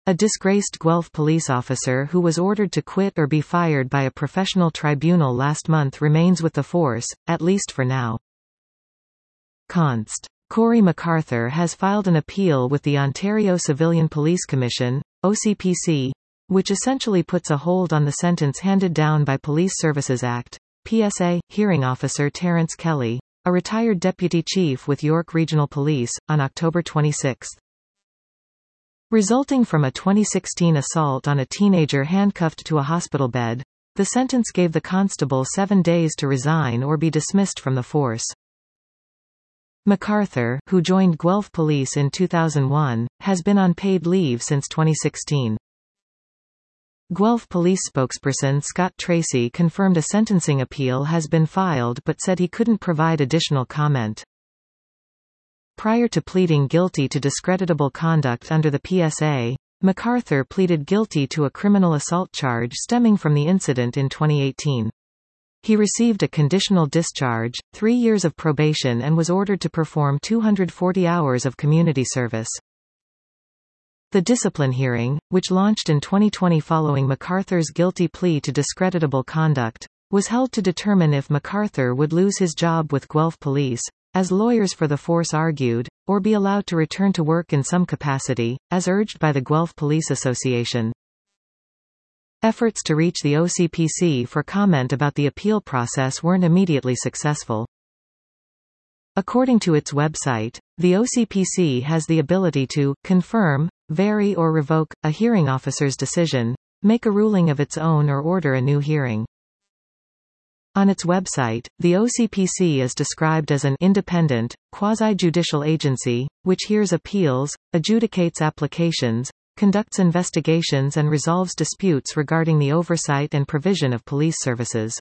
A disgraced Guelph police officer who was ordered to quit or be fired by a professional tribunal last month remains with the force, at least for now. Const. Corey MacArthur has filed an appeal with the Ontario Civilian Police Commission, OCPC, which essentially puts a hold on the sentence handed down by Police Services Act, PSA, hearing officer Terence Kelly, a retired deputy chief with York Regional Police, on October 26. Resulting from a 2016 assault on a teenager handcuffed to a hospital bed, the sentence gave the constable 7 days to resign or be dismissed from the force. MacArthur, who joined Guelph Police in 2001, has been on paid leave since 2016. Guelph Police spokesperson Scott Tracy confirmed a sentencing appeal has been filed but said he couldn't provide additional comment. Prior to pleading guilty to discreditable conduct under the PSA, MacArthur pleaded guilty to a criminal assault charge stemming from the incident in 2018. He received a conditional discharge, 3 years of probation and was ordered to perform 240 hours of community service. The discipline hearing, which launched in 2020 following MacArthur's guilty plea to discreditable conduct, was held to determine if MacArthur would lose his job with Guelph Police, as lawyers for the force argued, or be allowed to return to work in some capacity, as urged by the Guelph Police Association. Efforts to reach the OCPC for comment about the appeal process weren't immediately successful. According to its website, the OCPC has the ability to confirm, vary or revoke a hearing officer's decision, make a ruling of its own or order a new hearing. On its website, the OCPC is described as an independent, quasi-judicial agency, which hears appeals, adjudicates applications, conducts investigations and resolves disputes regarding the oversight and provision of police services.